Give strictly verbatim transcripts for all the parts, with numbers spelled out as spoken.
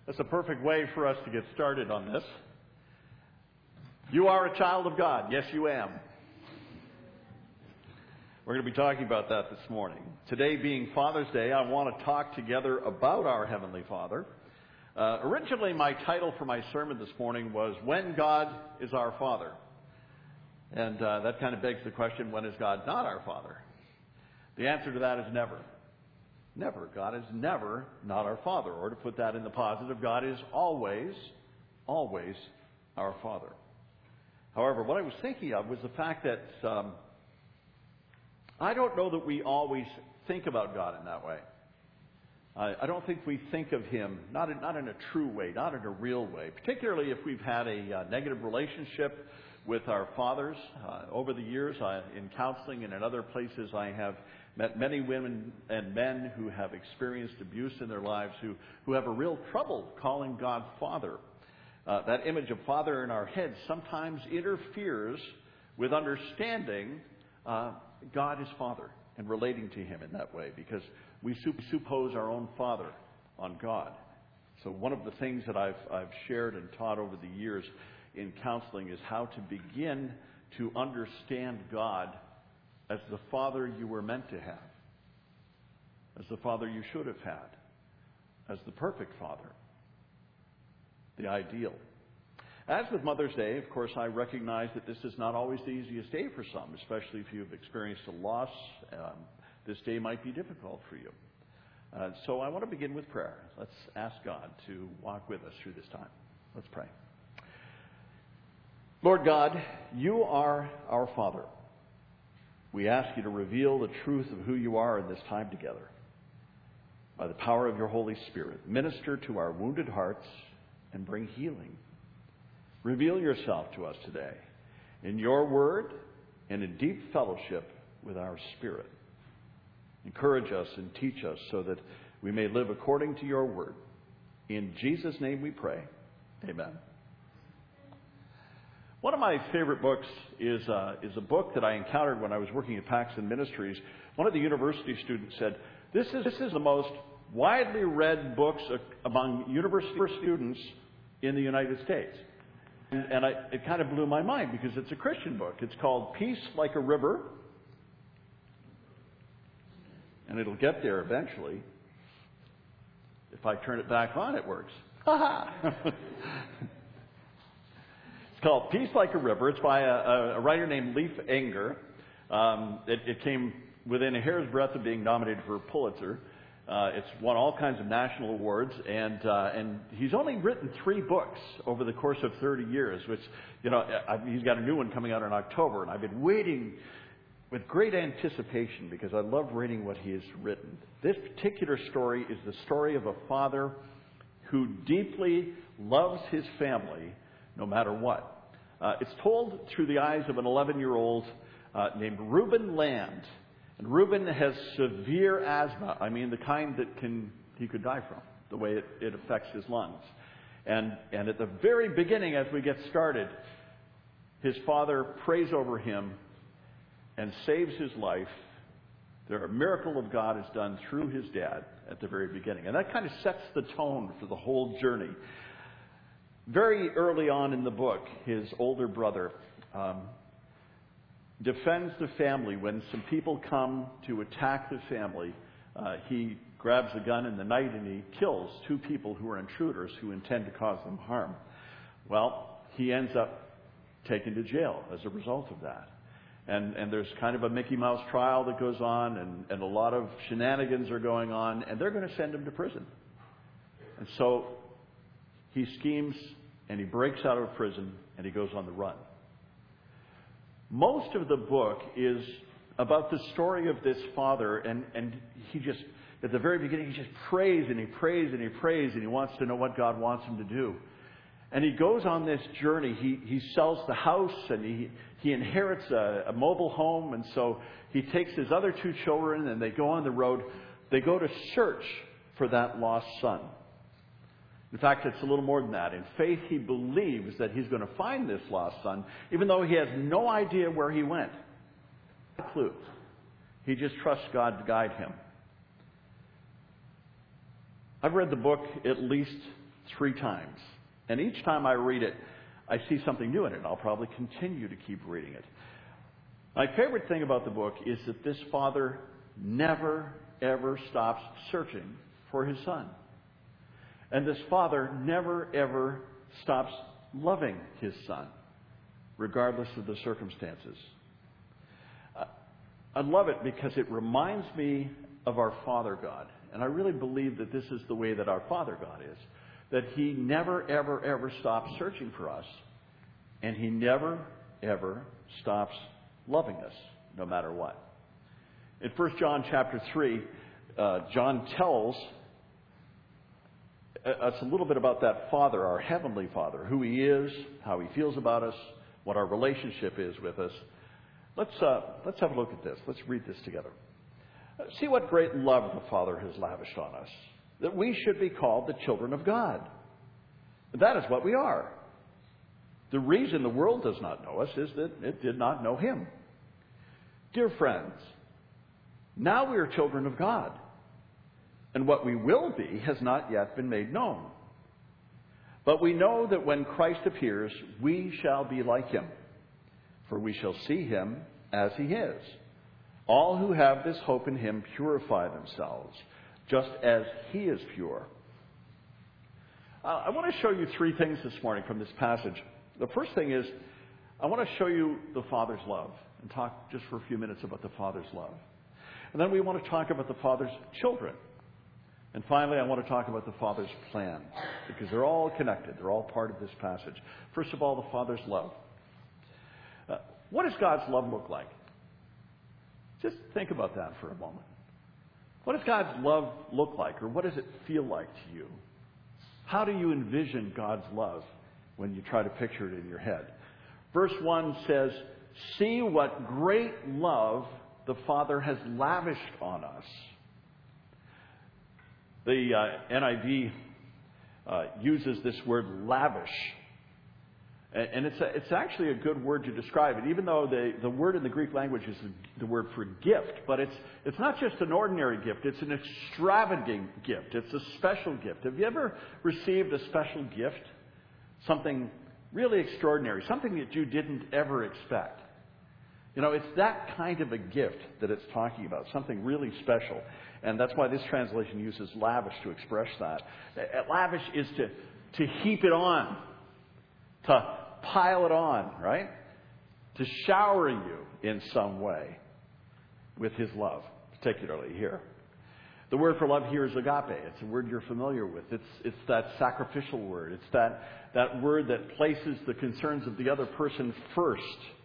That's a perfect way for us to get started on this. You are a child of God. Yes, you am. We're going to be talking about that this morning. Today being Father's Day, I want to talk together about our Heavenly Father. Uh, originally, my title for my sermon this morning was When God is Our Father. And uh, that kind of begs the question, when is God not our Father? The answer to that is never. Never. God is never not our Father. Or to put that in the positive, God is always, always our Father. However, what I was thinking of was the fact that um, I don't know that we always think about God in that way. I, I don't think we think of Him, not in, not in a true way, not in a real way, particularly if we've had a uh, negative relationship with our fathers. Uh, over the years, I, in counseling and in other places, I have met many women and men who have experienced abuse in their lives, who, who have a real trouble calling God Father. Uh, that image of Father in our heads sometimes interferes with understanding uh, God is Father and relating to Him in that way, because we suppose our own Father on God. So one of the things that I've, I've shared and taught over the years in counseling is how to begin to understand God as the Father you were meant to have, as the Father you should have had, as the perfect Father, the ideal. As with Mother's Day, of course, I recognize that this is not always the easiest day for some, especially if you've experienced a loss. Um, this day might be difficult for you. Uh, so I want to begin with prayer. Let's ask God to walk with us through this time. Let's pray. Lord God, you are our Father. We ask you to reveal the truth of who you are in this time together. By the power of your Holy Spirit, minister to our wounded hearts and bring healing. Reveal yourself to us today in your word and in deep fellowship with our spirit. Encourage us and teach us so that we may live according to your word. In Jesus' name we pray. Amen. One of my favorite books is, uh, is a book that I encountered when I was working at Paxton Ministries. One of the university students said, this is, this is the most widely read books among university students in the United States. And, and I, it kind of blew my mind because it's a Christian book. It's called Peace Like a River. And it'll get there eventually. If I turn it back on, it works. It's called Peace Like a River. It's by a, a writer named Leif Enger. Um, it, it came within a hair's breadth of being nominated for a Pulitzer. Uh, it's won all kinds of national awards, and uh, and he's only written three books over the course of thirty years, which, you know, I, he's got a new one coming out in October, and I've been waiting with great anticipation because I love reading what he has written. This particular story is the story of a father who deeply loves his family no matter what. Uh, it's told through the eyes of an eleven-year-old uh, named Reuben Land. And Reuben has severe asthma. I mean, the kind that can he could die from, the way it, it affects his lungs. And, and at the very beginning, as we get started, his father prays over him and saves his life. There, a miracle of God is done through his dad at the very beginning. And that kind of sets the tone for the whole journey. Very early on in the book, his older brother um, defends the family. When some people come to attack the family, uh, he grabs a gun in the night and he kills two people who are intruders who intend to cause them harm. Well, he ends up taken to jail as a result of that. And, and there's kind of a Mickey Mouse trial that goes on, and, and a lot of shenanigans are going on, and they're going to send him to prison. And so he schemes and he breaks out of prison and he goes on the run. Most of the book is about the story of this father, and, and he just, at the very beginning, he just prays and he prays and he prays and he wants to know what God wants him to do. And he goes on this journey. He, he sells the house and he, he inherits a, a mobile home, and so he takes his other two children and they go on the road. They go to search for that lost son. In fact, it's a little more than that. In faith, he believes that he's going to find this lost son, even though he has no idea where he went. No clue. He just trusts God to guide him. I've read the book at least three times. And each time I read it, I see something new in it. I'll probably continue to keep reading it. My favorite thing about the book is that this father never, ever stops searching for his son. And this father never, ever stops loving his son, regardless of the circumstances. I love it because it reminds me of our Father God. And I really believe that this is the way that our Father God is. That He never, ever, ever stops searching for us. And He never, ever stops loving us, no matter what. In First John chapter three, uh, John tells us a little bit about that Father, our Heavenly Father, who He is, how He feels about us, what our relationship is with us. Let's, uh, let's have a look at this. Let's read this together. See what great love the Father has lavished on us, that we should be called the children of God. That is what we are. The reason the world does not know us is that it did not know Him. Dear friends, now we are children of God, and what we will be has not yet been made known. But we know that when Christ appears, we shall be like Him, for we shall see Him as He is. All who have this hope in Him purify themselves, just as He is pure. Uh, I want to show you three things this morning from this passage. The first thing is, I want to show you the Father's love and talk just for a few minutes about the Father's love. And then we want to talk about the Father's children. And finally, I want to talk about the Father's plan, because they're all connected. They're all part of this passage. First of all, the Father's love. Uh, what does God's love look like? Just think about that for a moment. What does God's love look like, or what does it feel like to you? How do you envision God's love when you try to picture it in your head? Verse one says, "See what great love the Father has lavished on us." The uh, N I V uh, uses this word lavish. And it's, a, it's actually a good word to describe it, even though the, the word in the Greek language is the, the word for gift. But it's, it's not just an ordinary gift. It's an extravagant gift. It's a special gift. Have you ever received a special gift? Something really extraordinary. Something that you didn't ever expect. You know, it's that kind of a gift that it's talking about. Something really special. And that's why this translation uses lavish to express that. Lavish is to, to heap it on. To pile it on, right? To shower you in some way with His love, particularly here. The word for love here is agape. It's a word you're familiar with. It's, it's that sacrificial word. It's that, that word that places the concerns of the other person first.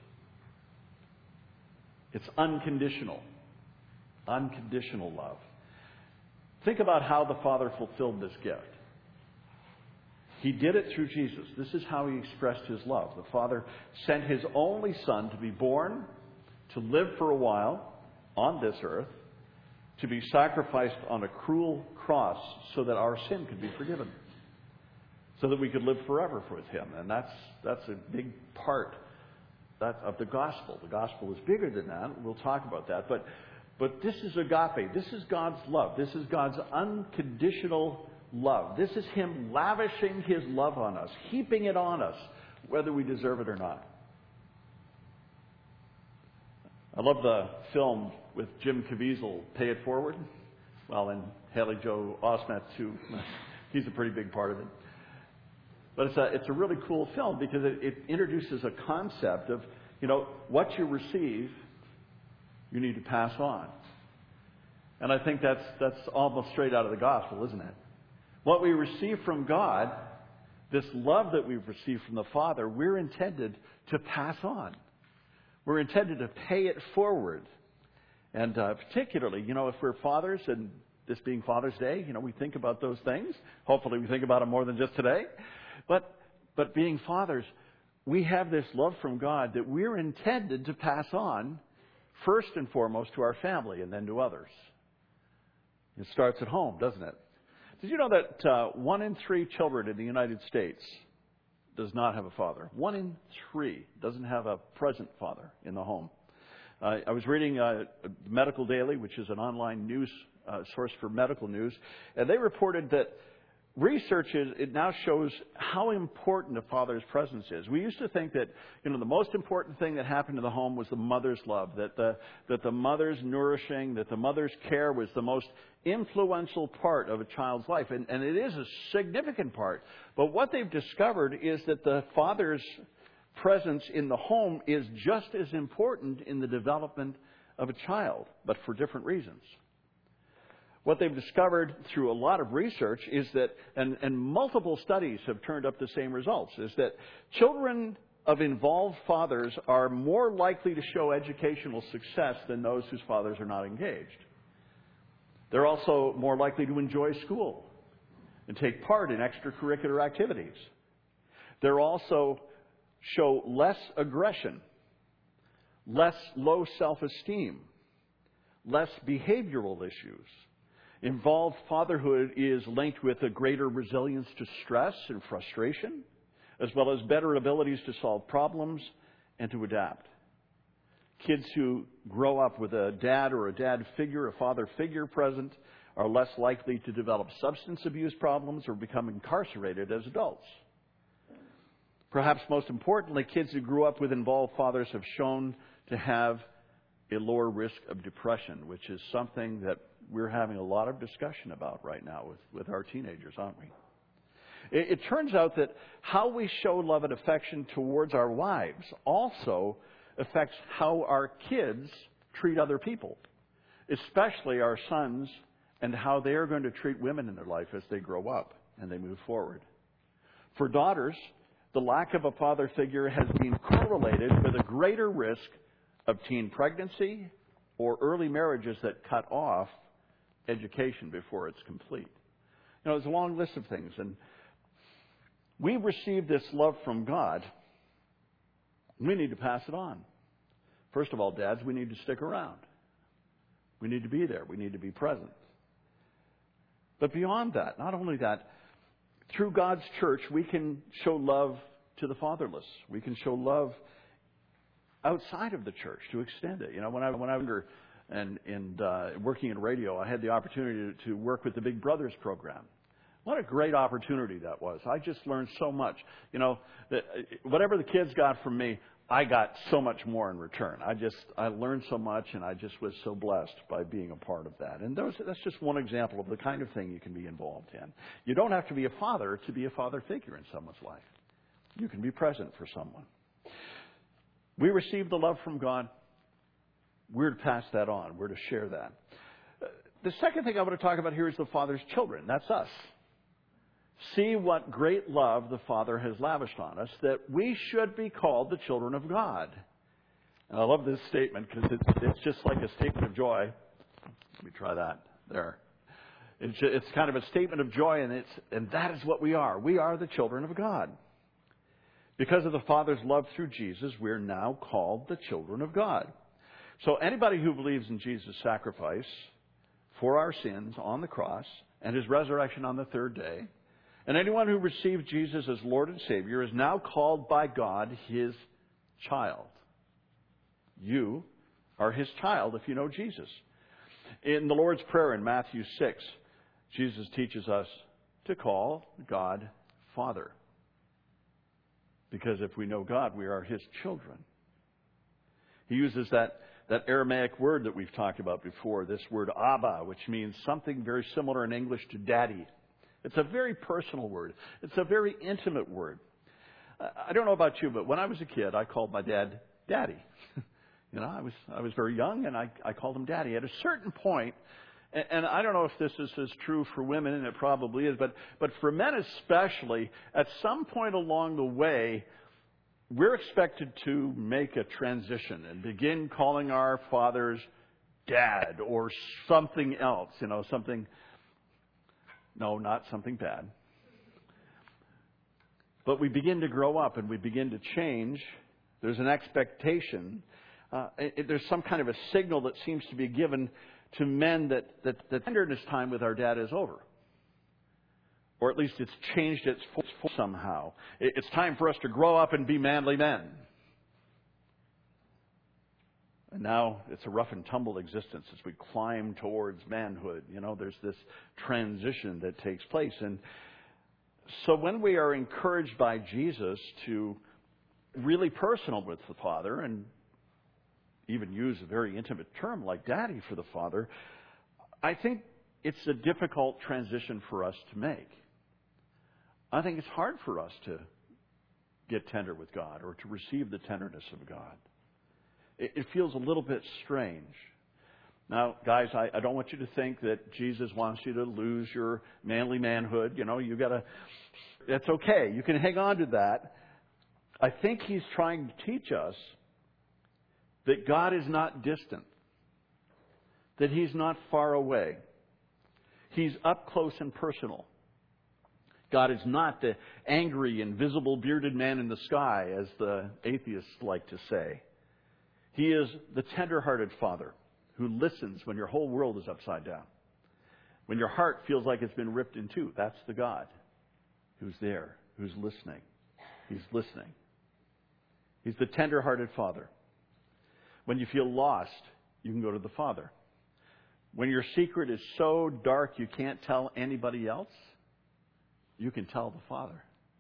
It's unconditional. Unconditional love. Think about how the Father fulfilled this gift. He did it through Jesus. This is how He expressed His love. The Father sent His only Son to be born, to live for a while on this earth, to be sacrificed on a cruel cross so that our sin could be forgiven, so that we could live forever with Him. And that's that's a big part that, of the gospel. The gospel is bigger than that. We'll talk about that. But, but this is agape. This is God's love. This is God's unconditional love. This is Him lavishing His love on us, heaping it on us, whether we deserve it or not. I love the film with Jim Caviezel, Pay It Forward. Well, and Haley Joel Osment, too. He's a pretty big part of it. But it's a, it's a really cool film because it, it introduces a concept of, you know, what you receive, you need to pass on. And I think that's that's almost straight out of the gospel, isn't it? What we receive from God, this love that we've received from the Father, we're intended to pass on. We're intended to pay it forward. And uh, particularly, you know, if we're fathers, and this being Father's Day, you know, we think about those things. Hopefully we think about them more than just today. But, but being fathers, we have this love from God that we're intended to pass on first and foremost to our family and then to others. It starts at home, doesn't it? Did you know that uh, one in three children in the United States does not have a father? One in three doesn't have a present father in the home. Uh, I was reading uh, Medical Daily, which is an online news uh, source for medical news, and they reported that research is, it now shows how important a father's presence is. We used to think that, you know, the most important thing that happened in the home was the mother's love, that the, that the mother's nourishing, that the mother's care was the most influential part of a child's life. And, and it is a significant part. But what they've discovered is that the father's presence in the home is just as important in the development of a child, but for different reasons. What they've discovered through a lot of research is that, and, and multiple studies have turned up the same results, is that children of involved fathers are more likely to show educational success than those whose fathers are not engaged. They're also more likely to enjoy school and take part in extracurricular activities. They're also show less aggression, less low self-esteem, less behavioral issues. Involved fatherhood is linked with a greater resilience to stress and frustration, as well as better abilities to solve problems and to adapt. Kids who grow up with a dad or a dad figure, a father figure present, are less likely to develop substance abuse problems or become incarcerated as adults. Perhaps most importantly, kids who grew up with involved fathers have shown to have a lower risk of depression, which is something that we're having a lot of discussion about right now with, with our teenagers, aren't we? It, it turns out that how we show love and affection towards our wives also affects how our kids treat other people, especially our sons, and how they are going to treat women in their life as they grow up and they move forward. For daughters, the lack of a father figure has been correlated with a greater risk of teen pregnancy or early marriages that cut off education before it's complete. You know, there's a long list of things, and we receive this love from God. We need to pass it on. First of all, dads, we need to stick around. We need to be there. We need to be present. But beyond that, not only that, through God's church, we can show love to the fatherless. We can show love outside of the church to extend it. You know, when I when I was younger and, and uh, working in radio, I had the opportunity to, to work with the Big Brothers program. What a great opportunity that was. I just learned so much. You know, that whatever the kids got from me, I got so much more in return. I just, I learned so much, and I just was so blessed by being a part of that. And those, that's just one example of the kind of thing you can be involved in. You don't have to be a father to be a father figure in someone's life. You can be present for someone. We receive the love from God. We're to pass that on. We're to share that. The second thing I want to talk about here is the Father's children. That's us. See what great love the Father has lavished on us, that we should be called the children of God. And I love this statement because it's, it's just like a statement of joy. Let me try that. There. It's, it's kind of a statement of joy, and, it's, and that is what we are. We are the children of God. Because of the Father's love through Jesus, we're now called the children of God. So anybody who believes in Jesus' sacrifice for our sins on the cross and His resurrection on the third day, and anyone who received Jesus as Lord and Savior is now called by God His child. You are His child if you know Jesus. In the Lord's Prayer in Matthew six, Jesus teaches us to call God Father. Because if we know God, we are His children. He uses that, that Aramaic word that we've talked about before, this word Abba, which means something very similar in English to daddy. It's a very personal word. It's a very intimate word. I don't know about you, but when I was a kid, I called my dad Daddy. You know, I was I was very young, and I, I called him Daddy. At a certain point, and, and I don't know if this is as true for women, and it probably is, but, but for men especially, at some point along the way, we're expected to make a transition and begin calling our fathers Dad or something else, you know, something... No, not something bad. But we begin to grow up and we begin to change. There's an expectation. Uh, it, there's some kind of a signal that seems to be given to men that, that the tenderness time with our dad is over. Or at least it's changed its form somehow. It, it's time for us to grow up and be manly men. And now it's a rough and tumble existence as we climb towards manhood. You know, there's this transition that takes place. And So when we are encouraged by Jesus to really personal with the Father, and even use a very intimate term like daddy for the Father, I think it's a difficult transition for us to make. I think it's hard for us to get tender with God or to receive the tenderness of God. It, it feels a little bit strange. Now, guys, I, I don't want you to think that Jesus wants you to lose your manly manhood. You know, you got to, that's okay. You can hang on to that. I think he's trying to teach us that God is not distant, that he's not far away. He's up close and personal. God is not the angry, invisible, bearded man in the sky, as the atheists like to say. He is the tender-hearted Father who listens when your whole world is upside down. When your heart feels like it's been ripped in two, that's the God who's there, who's listening. He's listening. He's the tender-hearted Father. When you feel lost, you can go to the Father. When your secret is so dark you can't tell anybody else, you can tell the Father.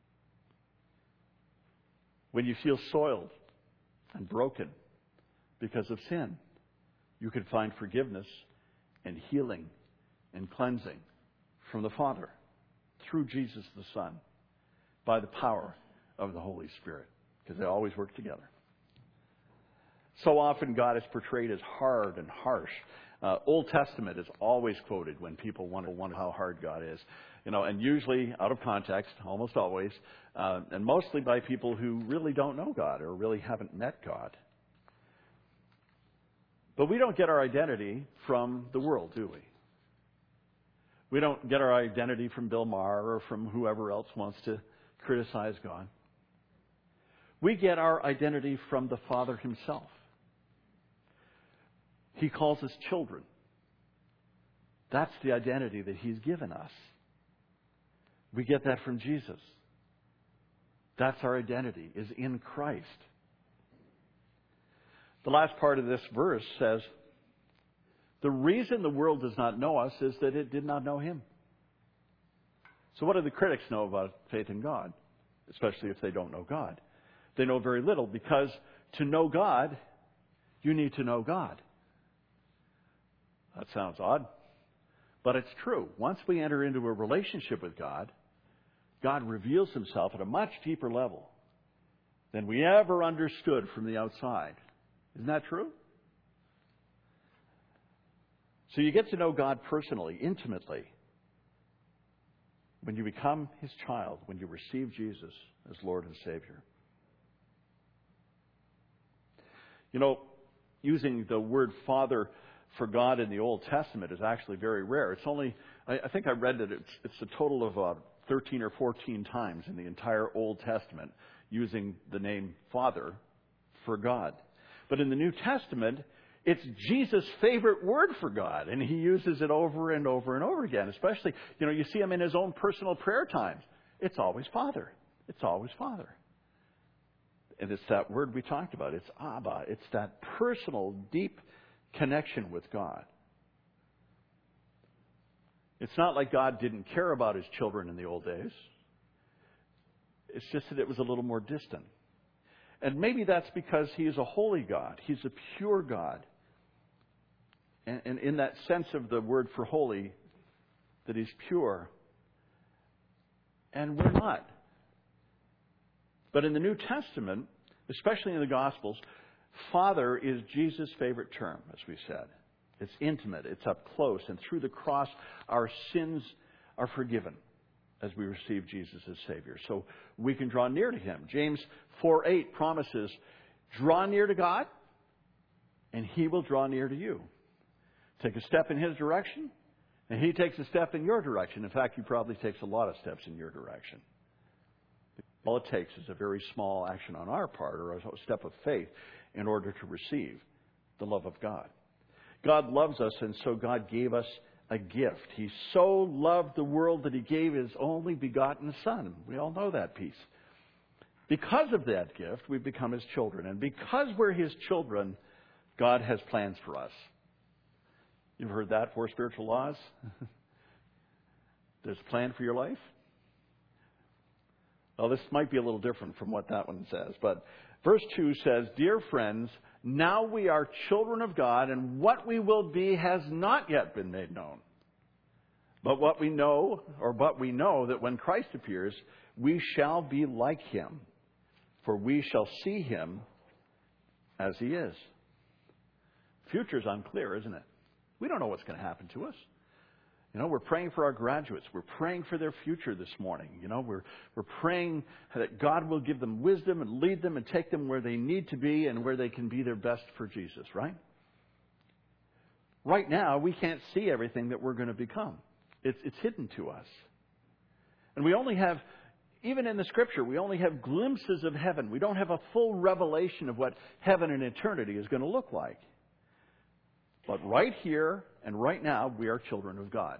When you feel soiled and broken because of sin, you can find forgiveness and healing and cleansing from the Father through Jesus the Son by the power of the Holy Spirit, because they always work together. So often God is portrayed as hard and harsh. Uh, Old Testament is always quoted when people wonder, wonder how hard God is. You know, and usually out of context, almost always, uh, and mostly by people who really don't know God or really haven't met God. But we don't get our identity from the world, do we? We don't get our identity from Bill Maher or from whoever else wants to criticize God. We get our identity from the Father himself. He calls us children. That's the identity that he's given us. We get that from Jesus. That's our identity, is in Christ. The last part of this verse says, the reason the world does not know us is that it did not know him. So what do the critics know about faith in God, especially if they don't know God? They know very little, because to know God, you need to know God. That sounds odd, but it's true. Once we enter into a relationship with God, God reveals himself at a much deeper level than we ever understood from the outside. Isn't that true? So you get to know God personally, intimately, when you become his child, when you receive Jesus as Lord and Savior. You know, using the word Father for God in the Old Testament is actually very rare. It's only, I, I think I read that it's, it's a total of uh, thirteen or fourteen times in the entire Old Testament using the name Father for God. But in the New Testament, it's Jesus' favorite word for God, and he uses it over and over and over again. Especially, you know, you see him in his own personal prayer times. It's always Father. It's always Father. And it's that word we talked about. It's Abba. It's that personal, deep connection with God. It's not like God didn't care about his children in the old days. It's just that it was a little more distant. And maybe that's because he is a holy God. He's a pure God. And, and in that sense of the word for holy, that he's pure. And we're not. But in the New Testament, especially in the Gospels, Father is Jesus' favorite term, as we said. It's intimate. It's up close. And through the cross, our sins are forgiven as we receive Jesus as Savior. So we can draw near to him. James four eight promises, draw near to God, and he will draw near to you. Take a step in his direction, and he takes a step in your direction. In fact, he probably takes a lot of steps in your direction. All it takes is a very small action on our part, or a step of faith, in order to receive the love of God. God loves us, and so God gave us a gift. He so loved the world that he gave his only begotten Son. We all know that piece. Because of that gift, we've become his children. And because we're his children, God has plans for us. You've heard that, four spiritual laws? There's a plan for your life. Well, this might be a little different from what that one says, but verse two says, "Dear friends, now we are children of God, and what we will be has not yet been made known. But what we know, or but we know that when Christ appears, we shall be like him, for we shall see him as he is." Future's unclear, isn't it? We don't know what's going to happen to us. You know, we're praying for our graduates. We're praying for their future this morning. You know, we're we're praying that God will give them wisdom and lead them and take them where they need to be and where they can be their best for Jesus, right? Right now, we can't see everything that we're going to become. It's it's hidden to us. And we only have, even in the Scripture, we only have glimpses of heaven. We don't have a full revelation of what heaven and eternity is going to look like. But right here and right now, we are children of God.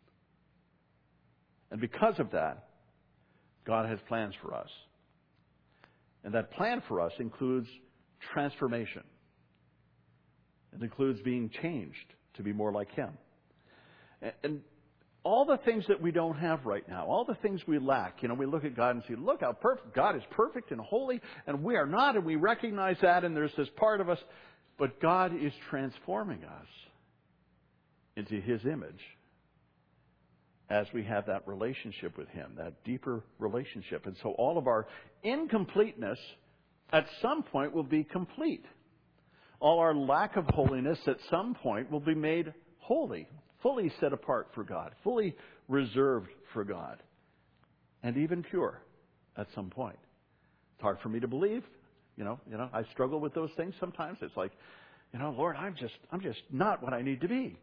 And because of that, God has plans for us. And that plan for us includes transformation. It includes being changed to be more like him. And all the things that we don't have right now, all the things we lack, you know, we look at God and say, look how perfect, God is perfect and holy, and we are not, and we recognize that, and there's this part of us. But God is transforming us into his image as we have that relationship with him, that deeper relationship. And so all of our incompleteness at some point will be complete. All our lack of holiness at some point will be made holy, fully set apart for God, fully reserved for God, and even pure at some point. It's hard for me to believe. You know, you know, I struggle with those things sometimes. It's like, you know, Lord, I'm just, I'm just not what I need to be.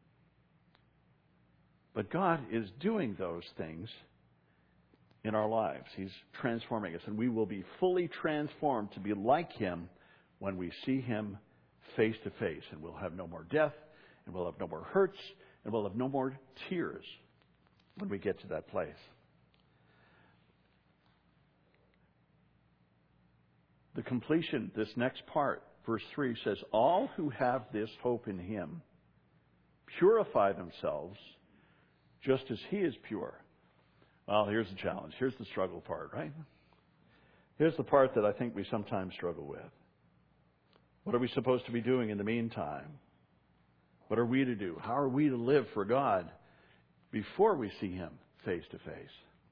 But God is doing those things in our lives. He's transforming us, and we will be fully transformed to be like him when we see him face to face. And we'll have no more death, and we'll have no more hurts, and we'll have no more tears when we get to that place. The completion, this next part, verse three says, "All who have this hope in him purify themselves just as he is pure." Well, here's the challenge. Here's the struggle part, right? Here's the part that I think we sometimes struggle with. What are we supposed to be doing in the meantime? What are we to do? How are we to live for God before we see him face to face?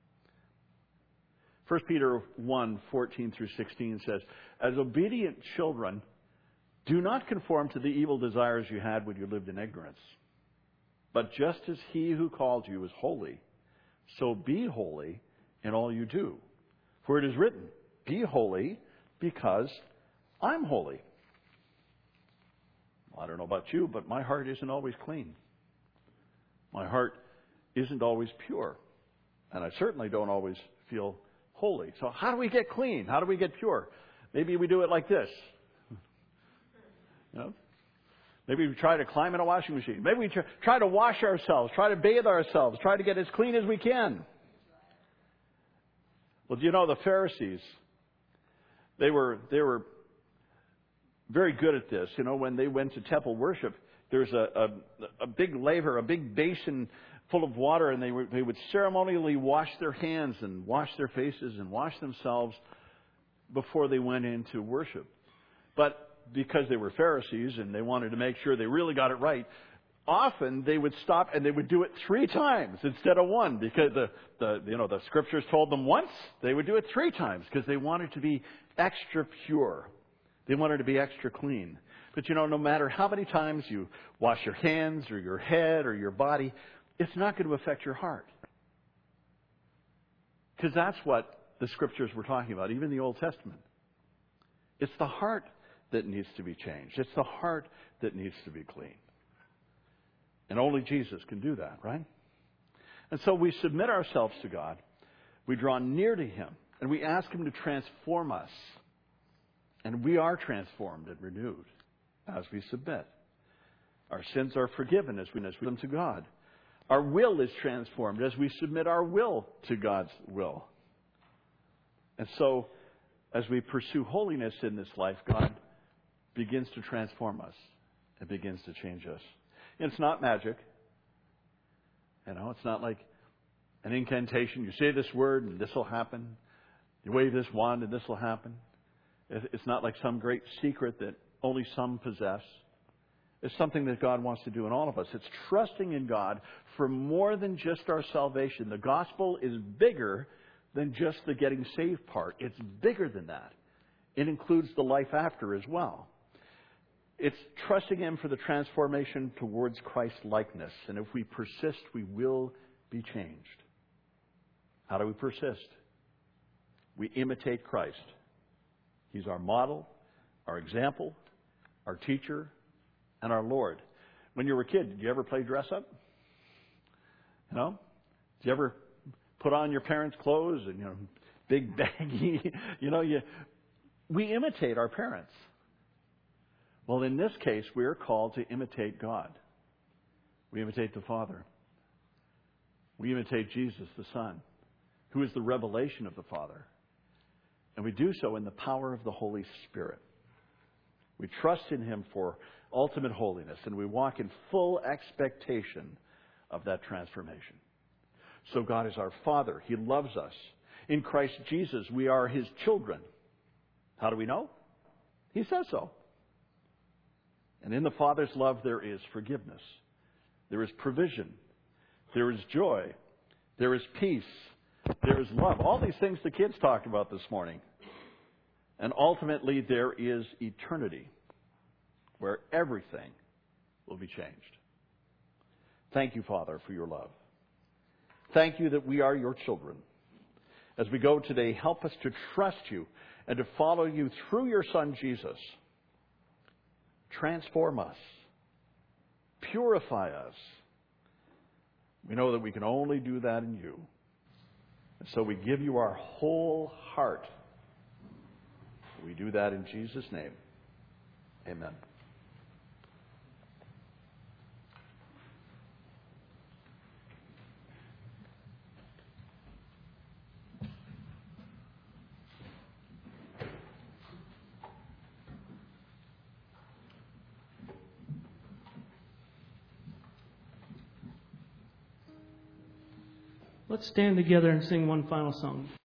First Peter one, fourteen through sixteen says, "As obedient children, do not conform to the evil desires you had when you lived in ignorance. But just as he who called you is holy, so be holy in all you do. For it is written, 'Be holy because I'm holy.'" Well, I don't know about you, but my heart isn't always clean. My heart isn't always pure. And I certainly don't always feel holy. So how do we get clean? How do we get pure? Maybe we do it like this. You know? Maybe we try to climb in a washing machine. Maybe we try to wash ourselves, try to bathe ourselves, try to get as clean as we can. Well, do you know the Pharisees? They were they were very good at this. You know, when they went to temple worship, there's a a, a big laver, a big basin full of water, and they were, they would ceremonially wash their hands and wash their faces and wash themselves before they went into worship. But because they were Pharisees and they wanted to make sure they really got it right, often they would stop and they would do it three times instead of one, because the, the you know the scriptures told them once. They would do it three times because they wanted to be extra pure. They wanted to be extra clean. But you know, no matter how many times you wash your hands or your head or your body, it's not going to affect your heart. Because that's what the scriptures were talking about, even the Old Testament. It's the heart that needs to be changed. It's the heart that needs to be clean. And only Jesus can do that, right? And so we submit ourselves to God. We draw near to him. And we ask him to transform us. And we are transformed and renewed as we submit. Our sins are forgiven as we submit them to God. Our will is transformed as we submit our will to God's will. And so, as we pursue holiness in this life, God begins to transform us and begins to change us. And it's not magic. You know, it's not like an incantation. You say this word and this will happen. You wave this wand and this will happen. It's not like some great secret that only some possess. It's something that God wants to do in all of us. It's trusting in God for more than just our salvation. The gospel is bigger than just the getting saved part. It's bigger than that. It includes the life after as well. It's trusting Him for the transformation towards Christ-likeness. And if we persist, we will be changed. How do we persist? We imitate Christ. He's our model, our example, our teacher, and our Lord. When you were a kid, did you ever play dress up? You know? Did you ever put on your parents' clothes and, you know, big baggy, you know, you, we imitate our parents. Well, in this case, we are called to imitate God. We imitate the Father. We imitate Jesus, the Son, who is the revelation of the Father. And we do so in the power of the Holy Spirit. We trust in Him for ultimate holiness, and we walk in full expectation of that transformation. So God is our Father. He loves us. In Christ Jesus, we are His children. How do we know? He says so. And in the Father's love, there is forgiveness. There is provision. There is joy. There is peace. There is love. All these things the kids talked about this morning. And ultimately, there is eternity where everything will be changed. Thank you, Father, for your love. Thank you that we are your children. As we go today, help us to trust you and to follow you through your Son, Jesus. Transform us. Purify us. We know that we can only do that in you. And so we give you our whole heart. We do that in Jesus' name. Amen. Let's stand together and sing one final song.